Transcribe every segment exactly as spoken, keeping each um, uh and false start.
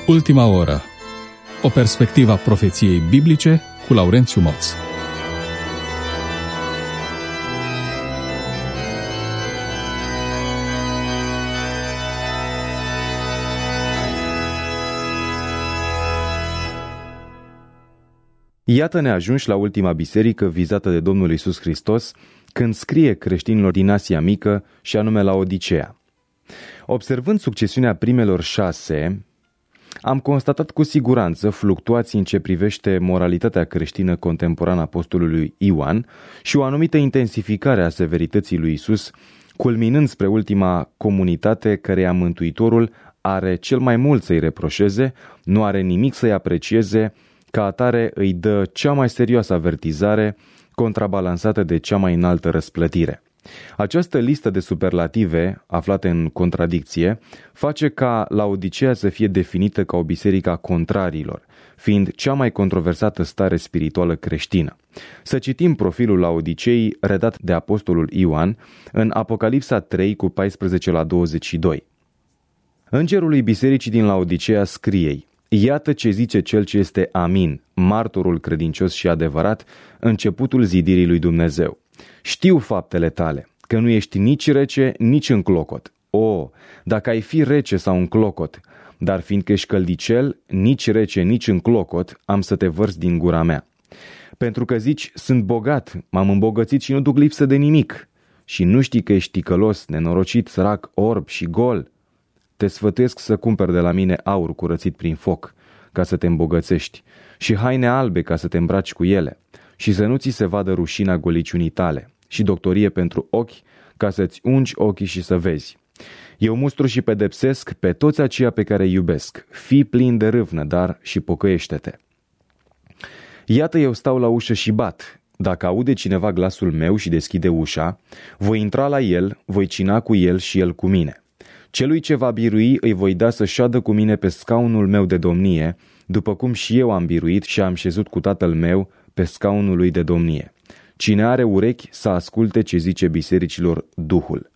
Ultima oră. O perspectivă a profeției biblice cu Laurențiu Moț. Iată ne ajungi la ultima biserică vizată de Domnul Iisus Hristos când scrie creștinilor din Asia Mică și anume la Odiseea. Observând succesiunea primelor șase, am constatat cu siguranță fluctuații în ce privește moralitatea creștină contemporană a apostolului Ioan și o anumită intensificare a severității lui Iisus, culminând spre ultima comunitate căreia Mântuitorul are cel mai mult să-i reproșeze, nu are nimic să-i aprecieze, ca atare îi dă cea mai serioasă avertizare, contrabalansată de cea mai înaltă răsplătire. Această listă de superlative, aflate în contradicție, face ca Laodiceea să fie definită ca o biserică a contrariilor, fiind cea mai controversată stare spirituală creștină. Să citim profilul Laodiceei redat de apostolul Ioan în Apocalipsa trei cu paisprezece la douăzeci și doi. Îngerului bisericii din Laodiceea scrie: Iată ce zice cel ce este Amin, martorul credincios și adevărat, începutul zidirii lui Dumnezeu. Știu faptele tale, că nu ești nici rece, nici în clocot. O, dacă ai fi rece sau în clocot, dar fiindcă ești căldicel, nici rece, nici în clocot, am să te vărs din gura mea. Pentru că zici, sunt bogat, m-am îmbogățit și nu duc lipsă de nimic. Și nu știi că ești ticălos, nenorocit, sărac, orb și gol. Te sfătuiesc să cumperi de la mine aur curățit prin foc, ca să te îmbogățești, și haine albe ca să te îmbraci cu ele, și să nu ți se vadă rușina goliciunii tale, și doctorie pentru ochi, ca să-ți ungi ochii și să vezi. Eu mustru și pedepsesc pe toți aceia pe care îi iubesc. Fii plin de râvnă, dar și pocăiește-te. Iată, eu stau la ușă și bat. Dacă aude cineva glasul meu și deschide ușa, voi intra la el, voi cina cu el și el cu mine. Celui ce va birui îi voi da să șadă cu mine pe scaunul meu de domnie, după cum și eu am biruit și am șezut cu tatăl meu pe scaunul lui de domnie. Cine are urechi să asculte ce zice bisericilor Duhul.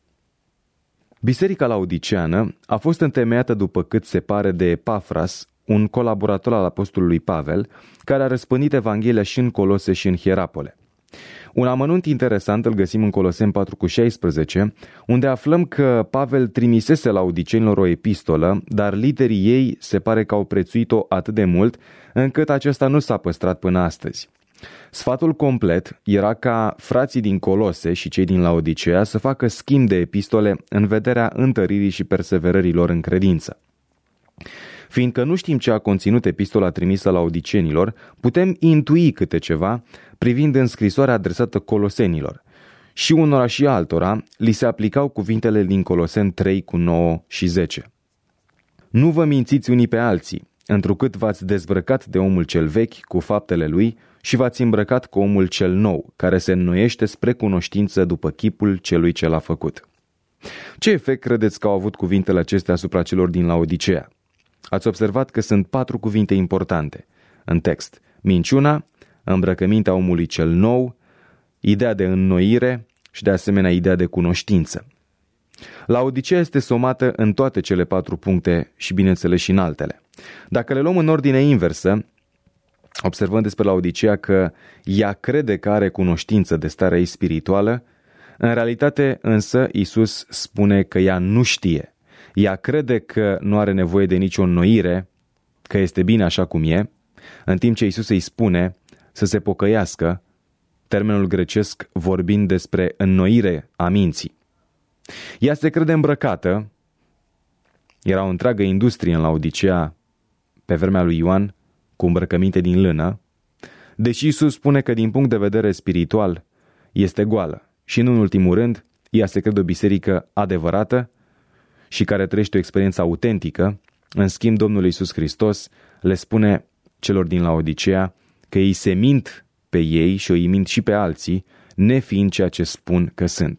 Biserica laodiceană a fost întemeiată, după cât se pare, de Epafras, un colaborator al apostolului Pavel, care a răspândit Evanghelia și în Colose și în Hierapole. Un amănunt interesant îl găsim în Coloseni patru cu șaisprezece, unde aflăm că Pavel trimisese laodicenilor o epistolă, dar liderii ei se pare că au prețuit-o atât de mult, încât aceasta nu s-a păstrat până astăzi. Sfatul complet era ca frații din Colose și cei din Laodiceea să facă schimb de epistole în vederea întăririi și perseverării lor în credință. Fiindcă nu știm ce a conținut epistola trimisă laodicenilor, putem intui câte ceva privind în scrisoarea adresată colosenilor. Și unora și altora li se aplicau cuvintele din Coloseni trei cu nouă și zece. Nu vă mințiți unii pe alții, întrucât v-ați dezbrăcat de omul cel vechi cu faptele lui și v-ați îmbrăcat cu omul cel nou, care se înnoiește spre cunoștință după chipul celui ce l-a făcut. Ce efect credeți că au avut cuvintele acestea asupra celor din Laodiceea? Ați observat că sunt patru cuvinte importante în text: minciuna, îmbrăcămintea omului cel nou, ideea de înnoire și de asemenea ideea de cunoștință. Laodiceea este somată în toate cele patru puncte și bineînțeles și în altele. Dacă le luăm în ordine inversă, observăm despre Laodiceea că ea crede că are cunoștință de starea ei spirituală, în realitate însă Iisus spune că ea nu știe. Ea crede că nu are nevoie de nicio înnoire, că este bine așa cum e, în timp ce Iisus îi spune să se pocăiască, termenul grecesc vorbind despre înnoire a minții. Ea se crede îmbrăcată, era o întreagă industrie în Laodiceea pe vremea lui Ioan, cu îmbrăcăminte din lână, deși Iisus spune că din punct de vedere spiritual este goală și, nu în ultimul rând, ea se crede o biserică adevărată și care trăiește o experiență autentică. În schimb, Domnul Iisus Hristos le spune celor din Laodiceea că ei se mint pe ei și îi mint și pe alții, nefiind ceea ce spun că sunt.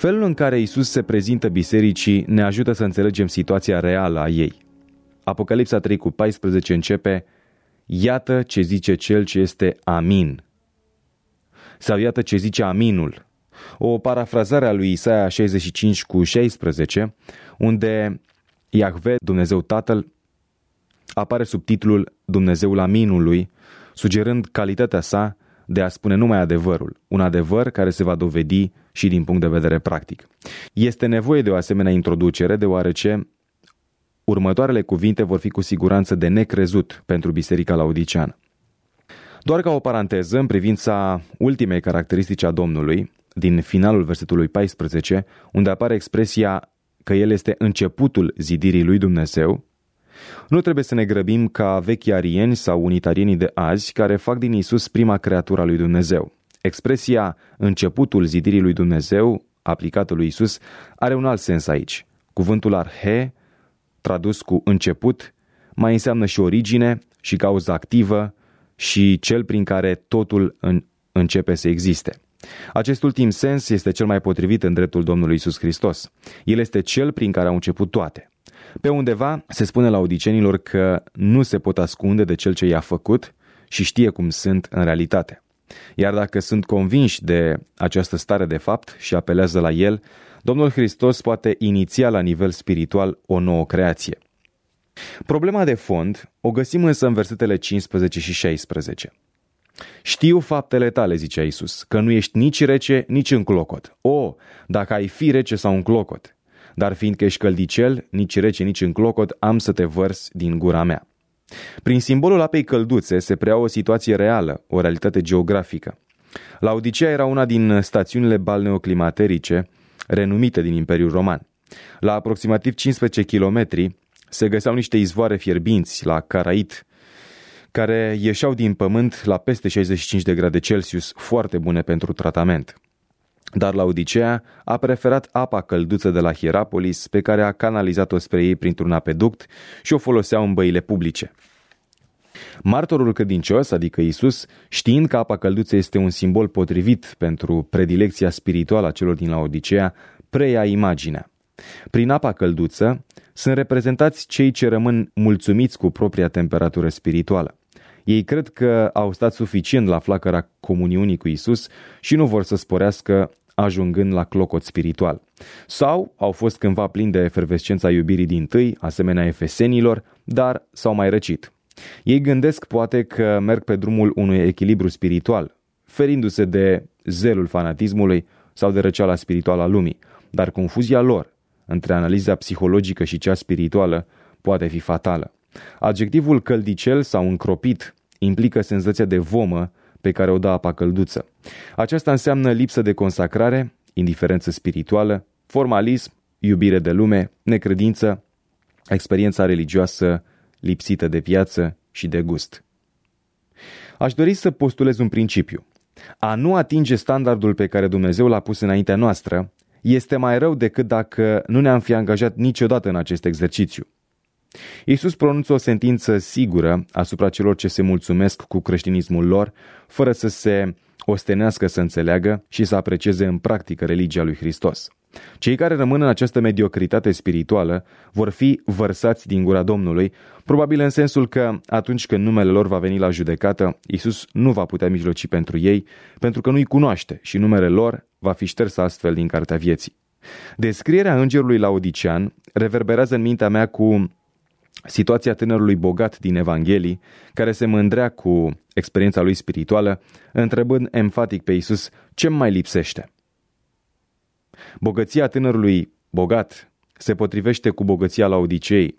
Felul în care Iisus se prezintă bisericii ne ajută să înțelegem situația reală a ei. Apocalipsa trei cu paisprezece începe: iată ce zice cel ce este Amin. Sau iată ce zice Aminul. O parafrazare a lui Isaia șaizeci și cinci cu șaisprezece, unde Iahve, Dumnezeu Tatăl, apare sub titlul Dumnezeul Aminului, sugerând calitatea sa de a spune numai adevărul, un adevăr care se va dovedi și din punct de vedere practic. Este nevoie de o asemenea introducere, deoarece următoarele cuvinte vor fi cu siguranță de necrezut pentru biserica laodiceană. Doar ca o paranteză, în privința ultimei caracteristici a Domnului, din finalul versetului paisprezece, unde apare expresia că El este începutul zidirii lui Dumnezeu, nu trebuie să ne grăbim ca vechii arieni sau unitarienii de azi, care fac din Iisus prima creatură a lui Dumnezeu. Expresia începutul zidirii lui Dumnezeu, aplicată lui Iisus, are un alt sens aici. Cuvântul arhe, tradus cu început, mai înseamnă și origine, și cauză activă, și cel prin care totul în, începe să existe. Acest ultim sens este cel mai potrivit în dreptul Domnului Iisus Hristos. El este cel prin care au început toate. Pe undeva se spune laodicenilor că nu se pot ascunde de cel ce i-a făcut și știe cum sunt în realitate. Iar dacă sunt convinși de această stare de fapt și apelează la el, Domnul Hristos poate iniția la nivel spiritual o nouă creație. Problema de fond o găsim însă în versetele cincisprezece și șaisprezece. Știu faptele tale, zicea Iisus, că nu ești nici rece, nici înclocot. O, dacă ai fi rece sau înclocot, dar fiindcă ești căldicel, nici rece, nici înclocot, am să te vărs din gura mea. Prin simbolul apei călduțe se preia o situație reală, o realitate geografică. Laodicea era una din stațiunile balneoclimaterice renumite din Imperiul Roman. La aproximativ cincisprezece kilometri se găseau niște izvoare fierbinți la Carait, care ieșeau din pământ la peste șaizeci și cinci de grade Celsius, foarte bune pentru tratament. Dar Laodicea a preferat apa călduță de la Hierapolis, pe care a canalizat-o spre ei printr-un apeduct și o foloseau în băile publice. Martorul credincios, adică Iisus, știind că apa călduță este un simbol potrivit pentru predilecția spirituală a celor din Laodicea, preia imaginea. Prin apa călduță sunt reprezentați cei ce rămân mulțumiți cu propria temperatură spirituală. Ei cred că au stat suficient la flacăra comuniunii cu Iisus și nu vor să sporească ajungând la clocot spiritual. Sau au fost cândva plini de efervescența iubirii dintâi, asemenea efesenilor, dar s-au mai răcit. Ei gândesc poate că merg pe drumul unui echilibru spiritual, ferindu-se de zelul fanatismului sau de răceala spirituală a lumii, dar confuzia lor între analiza psihologică și cea spirituală poate fi fatală. Adjectivul căldicel sau încropit implică senzația de vomă pe care o dă apa călduță. Aceasta înseamnă lipsă de consacrare, indiferență spirituală, formalism, iubire de lume, necredință, experiența religioasă lipsită de viață și de gust. Aș dori să postulez un principiu. A nu atinge standardul pe care Dumnezeu l-a pus înaintea noastră este mai rău decât dacă nu ne-am fi angajat niciodată în acest exercițiu. Iisus pronunță o sentință sigură asupra celor ce se mulțumesc cu creștinismul lor, fără să se ostenească să înțeleagă și să aprecieze în practică religia lui Hristos. Cei care rămân în această mediocritate spirituală vor fi vărsați din gura Domnului, probabil în sensul că atunci când numele lor va veni la judecată, Iisus nu va putea mijloci pentru ei, pentru că nu-i cunoaște și numele lor va fi șters astfel din cartea vieții. Descrierea îngerului laodicean reverberează în mintea mea cu situația tânărului bogat din Evanghelii, care se mândrea cu experiența lui spirituală, întrebând emfatic pe Iisus ce mai lipsește. Bogăția tânărului bogat se potrivește cu bogăția Laodicei.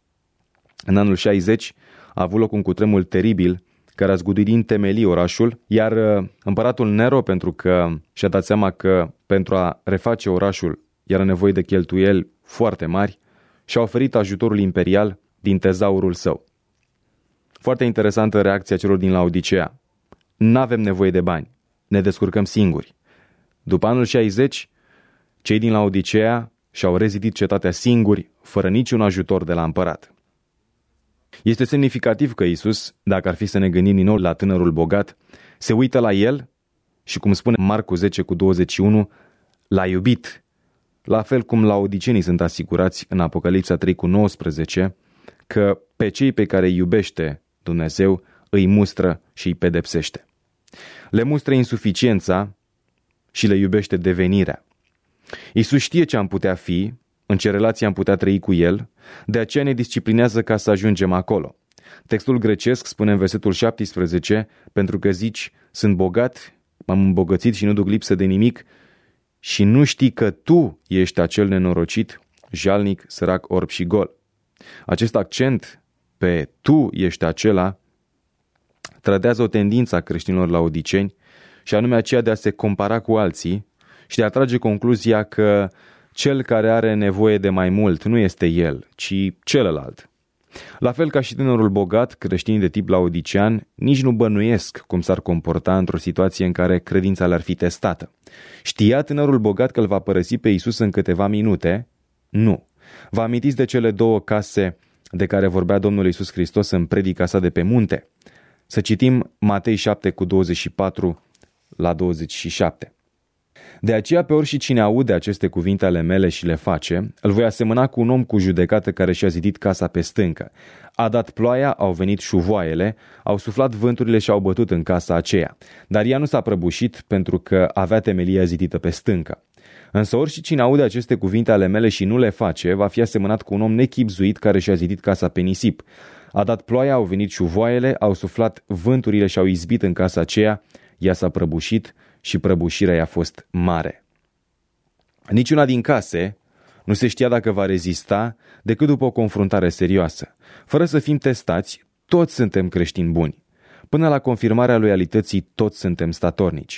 În anul șaizeci a avut loc un cutremur teribil care a zguduit din temelii orașul, iar împăratul Nero, pentru că și-a dat seama că pentru a reface orașul era nevoie de cheltuieli foarte mari, și-a oferit ajutorul imperial din tezaurul său. Foarte interesantă reacția celor din Laodicea. N-avem nevoie de bani, ne descurcăm singuri. După anul șaizeci, cei din Laodicea și-au rezidit cetatea singuri, fără niciun ajutor de la împărat. Este semnificativ că Iisus, dacă ar fi să ne gândim din nou la tânărul bogat, se uită la el și, cum spune Marcu zece cu douăzeci și unu, l-a iubit la fel cum laodicenii sunt asigurați în Apocalipsa trei cu nouăsprezece că pe cei pe care îi iubește Dumnezeu îi mustră și îi pedepsește. Le mustră insuficiența și le iubește devenirea. Iisus știe ce am putea fi, în ce relație am putea trăi cu El, de aceea ne disciplinează ca să ajungem acolo. Textul grecesc spune în versetul șaptesprezece, pentru că zici, sunt bogat, m-am îmbogățit și nu duc lipsă de nimic, și nu știi că tu ești acel nenorocit, jalnic, sărac, orb și gol. Acest accent pe tu ești acela trădează o tendință a creștinilor laodiceni, și anume aceea de a se compara cu alții și de a trage concluzia că cel care are nevoie de mai mult nu este el, ci celălalt. La fel ca și tânărul bogat, creștinii de tip laodicean nici nu bănuiesc cum s-ar comporta într-o situație în care credința le-ar fi testată. Știa tânărul bogat că îl va părăsi pe Iisus în câteva minute? Nu. Vă amintiți de cele două case de care vorbea Domnul Iisus Hristos în predica sa de pe munte? Să citim Matei șapte cu douăzeci și patru la douăzeci și șapte. De aceea, pe oricine cine aude aceste cuvinte ale mele și le face, îl voi asemăna cu un om cu judecată care și-a zidit casa pe stâncă. A dat ploaia, au venit șuvoaiele, au suflat vânturile și au bătut în casa aceea. Dar ea nu s-a prăbușit pentru că avea temelia zidită pe stâncă. Însă oricine cine aude aceste cuvinte ale mele și nu le face, va fi asemănat cu un om nechibzuit care și-a zidit casa pe nisip. A dat ploaia, au venit șuvoaiele, au suflat vânturile și au izbit în casa aceea, ea s-a prăbușit și prăbușirea i-a fost mare. Niciuna din case nu se știa dacă va rezista decât după o confruntare serioasă. Fără să fim testați, toți suntem creștini buni. Până la confirmarea loialității, toți suntem statornici.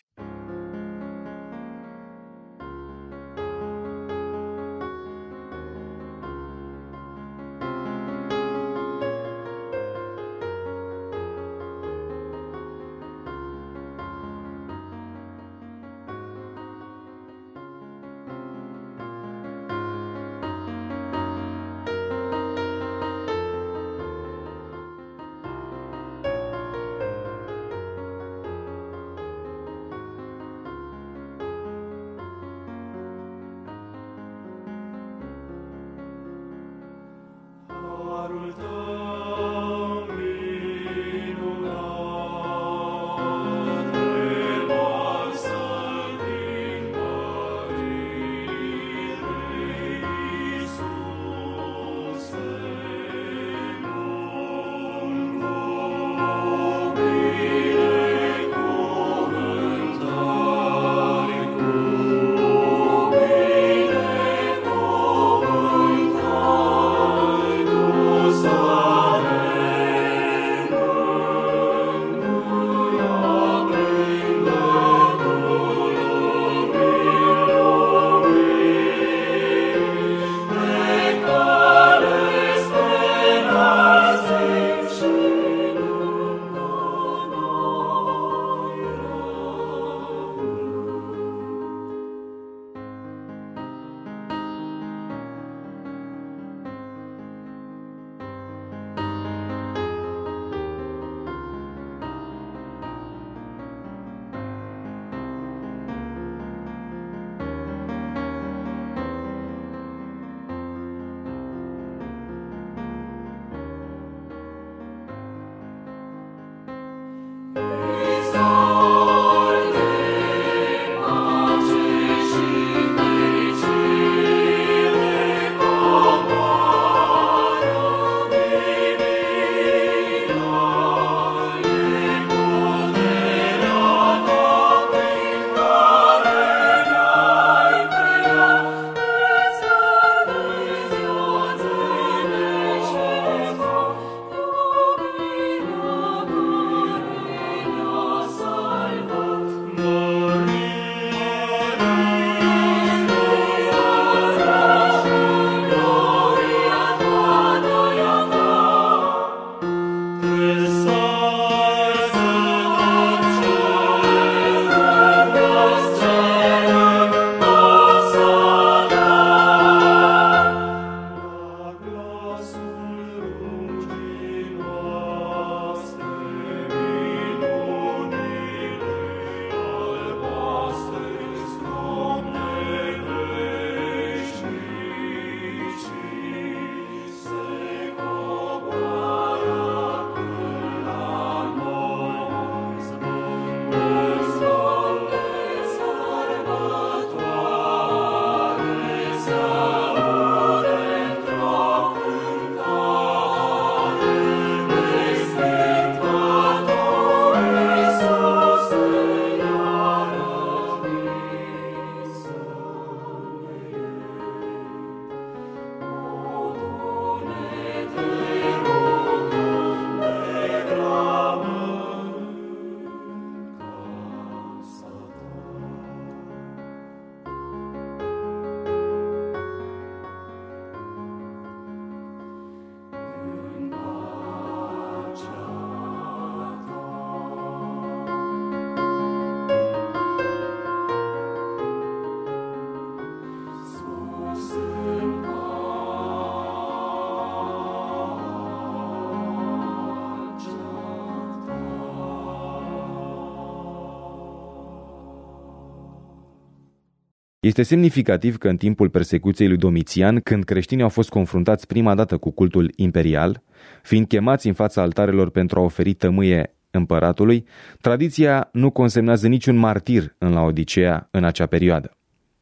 Este semnificativ că în timpul persecuției lui Domitian, când creștinii au fost confruntați prima dată cu cultul imperial, fiind chemați în fața altarelor pentru a oferi tămâie împăratului, tradiția nu consemnează niciun martir în Laodicea în acea perioadă.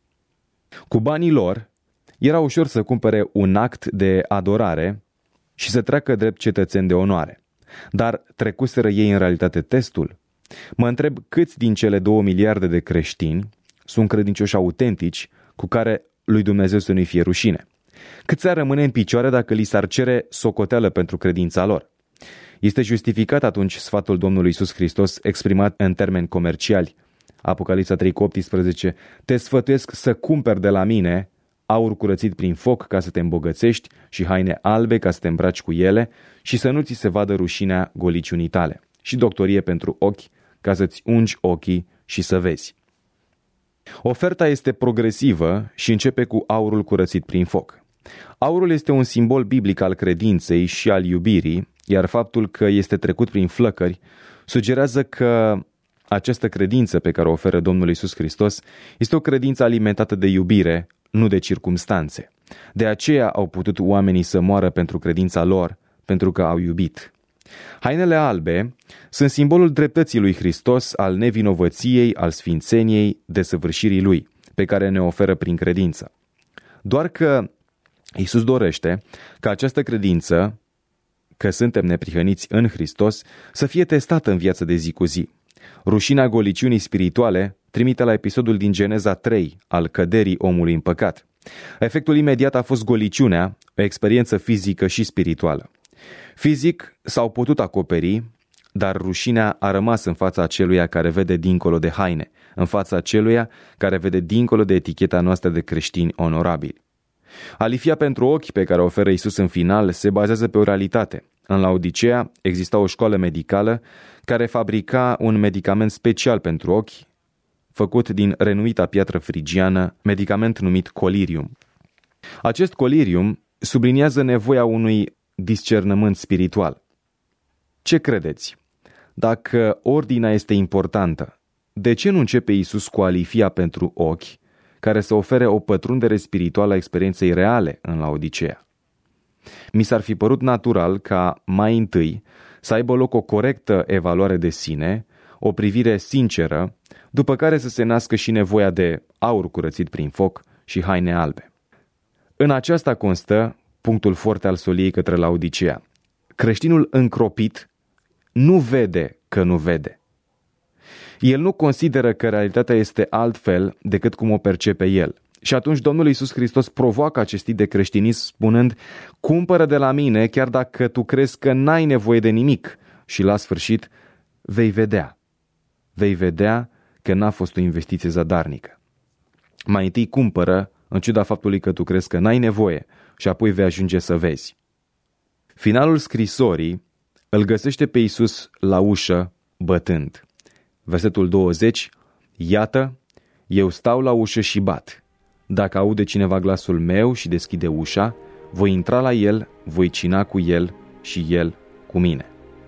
Cu banii lor, era ușor să cumpere un act de adorare și să treacă drept cetățeni de onoare. Dar trecuseră ei în realitate testul? Mă întreb câți din cele două miliarde de creștini sunt credincioși autentici cu care lui Dumnezeu să nu-i fie rușine. Câți ar rămâne în picioare dacă li s-ar cere socoteală pentru credința lor? Este justificat atunci sfatul Domnului Iisus Hristos exprimat în termeni comerciali. Apocalipsa trei cu optsprezece: te sfătuiesc să cumperi de la mine aur curățit prin foc ca să te îmbogățești și haine albe ca să te îmbraci cu ele și să nu ți se vadă rușinea goliciunii tale, și doctorie pentru ochi ca să-ți ungi ochii și să vezi. Oferta este progresivă și începe cu aurul curățit prin foc. Aurul este un simbol biblic al credinței și al iubirii, iar faptul că este trecut prin flăcări sugerează că această credință pe care o oferă Domnul Iisus Hristos este o credință alimentată de iubire, nu de circumstanțe. De aceea au putut oamenii să moară pentru credința lor, pentru că au iubit. Hainele albe sunt simbolul dreptății lui Hristos, al nevinovăției, al sfințeniei, desăvârșirii lui, pe care ne oferă prin credință. Doar că Iisus dorește ca această credință, că suntem neprihăniți în Hristos, să fie testată în viața de zi cu zi. Rușinea goliciunii spirituale trimite la episodul din Geneza trei al căderii omului în păcat. Efectul imediat a fost goliciunea, o experiență fizică și spirituală. Fizic s-au putut acoperi, dar rușinea a rămas în fața aceluia care vede dincolo de haine, în fața aceluia care vede dincolo de eticheta noastră de creștini onorabili. Alifia pentru ochi pe care o oferă Iisus în final se bazează pe o realitate. În Laodicea exista o școală medicală care fabrica un medicament special pentru ochi, făcut din renuita piatră frigiană, medicament numit colirium. Acest colirium subliniază nevoia unui discernământ spiritual. Ce credeți? Dacă ordinea este importantă, de ce nu începe Iisus cu alifia pentru ochi, care să ofere o pătrundere spirituală a experienței reale în Laodicea? Mi s-ar fi părut natural ca mai întâi să aibă loc o corectă evaluare de sine, o privire sinceră, după care să se nască și nevoia de aur curățit prin foc și haine albe. În aceasta constă punctul forte al soliei către Laodicea. Creștinul încropit nu vede că nu vede. El nu consideră că realitatea este altfel decât cum o percepe el. Și atunci Domnul Iisus Hristos provoacă acest tip de creștinism spunând: cumpără de la mine chiar dacă tu crezi că n-ai nevoie de nimic, și la sfârșit vei vedea. Vei vedea că n-a fost o investiție zadarnică. Mai întâi cumpără, în ciuda faptului că tu crezi că n-ai nevoie, și apoi vei ajunge să vezi. Finalul scrisorii îl găsește pe Iisus la ușă bătând. Versetul douăzeci: iată, eu stau la ușă și bat. Dacă aude cineva glasul meu și deschide ușa, voi intra la el, voi cina cu el și el cu mine.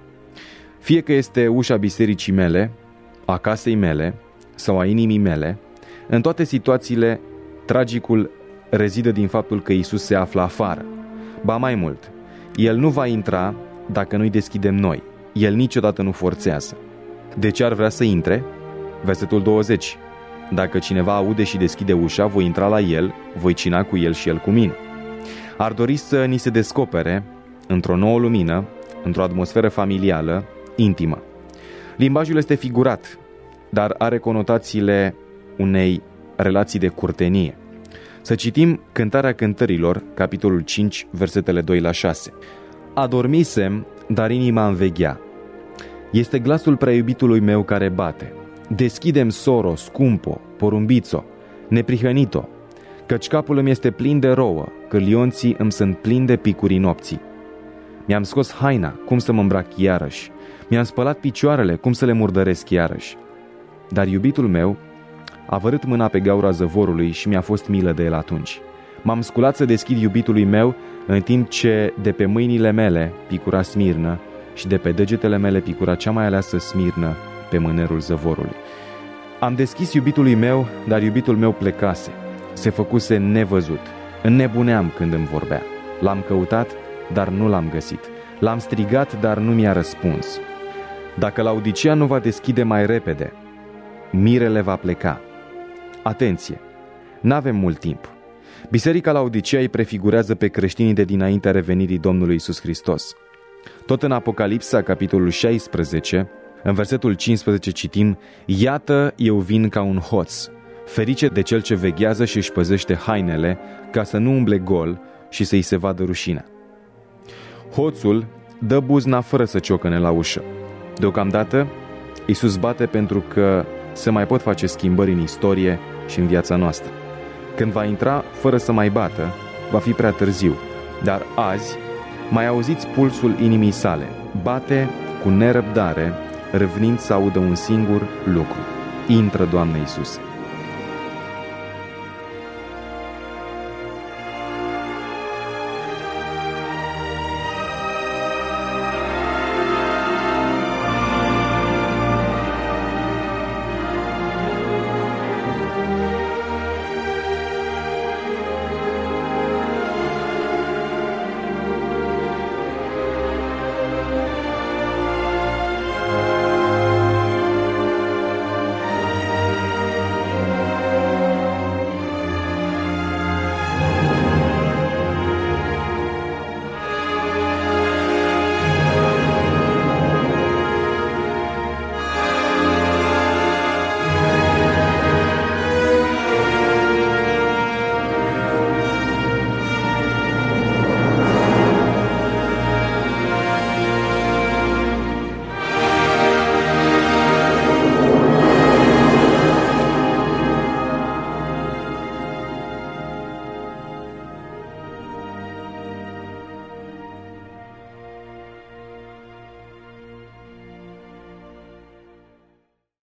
Fie că este ușa bisericii mele, a casei mele sau a inimii mele, în toate situațiile, tragicul rezidă din faptul că Iisus se află afară. Ba mai mult, El nu va intra dacă nu-i deschidem noi. El niciodată nu forțează. De ce ar vrea să intre? Versetul douăzeci. Dacă cineva aude și deschide ușa, voi intra la el, voi cina cu el și el cu mine. Ar dori să ni se descopere într-o nouă lumină, într-o atmosferă familială, intimă. Limbajul este figurat, dar are conotațiile unei relații de curtenie. Să citim Cântarea Cântărilor, capitolul cinci, versetele doi la șase. Adormisem, dar inima înveghea. Este glasul prea iubitului meu care bate. Deschidem, soro, scumpo, porumbițo, neprihănito, căci capul îmi este plin de rouă, cârlionții îmi sunt plini de picurii nopții. Mi-am scos haina, cum să mă îmbrac iarăși? Mi-am spălat picioarele, cum să le murdăresc iarăși? Dar iubitul meu a vărât mâna pe gaura zăvorului și mi-a fost milă de el atunci. M-am sculat să deschid iubitului meu, în timp ce de pe mâinile mele picura smirnă și de pe degetele mele picura cea mai aleasă smirnă pe mânerul zăvorului. Am deschis iubitului meu, dar iubitul meu plecase. se făcuse nevăzut. Înnebuneam când îmi vorbea. L-am căutat, dar nu l-am găsit. L-am strigat, dar nu mi-a răspuns. Dacă Laodicea nu va deschide mai repede, mirele va pleca. Atenție! N-avem mult timp. Biserica Laodicea îi prefigurează pe creștinii de dinaintea revenirii Domnului Iisus Hristos. Tot în Apocalipsa, capitolul șaisprezece, în versetul cincisprezece citim: Iată, eu vin ca un hoț, ferice de cel ce veghează și își păzește hainele, ca să nu umble gol și să-i se vadă rușinea. Hoțul dă buzna fără să ciocăne la ușă. Deocamdată, Iisus bate pentru că se mai pot face schimbări în istorie și în viața noastră. Când va intra fără să mai bată, va fi prea târziu. Dar azi, mai auziți pulsul inimii sale. Bate cu nerăbdare, râvnind să audă un singur lucru: intră, Doamne Iisuse.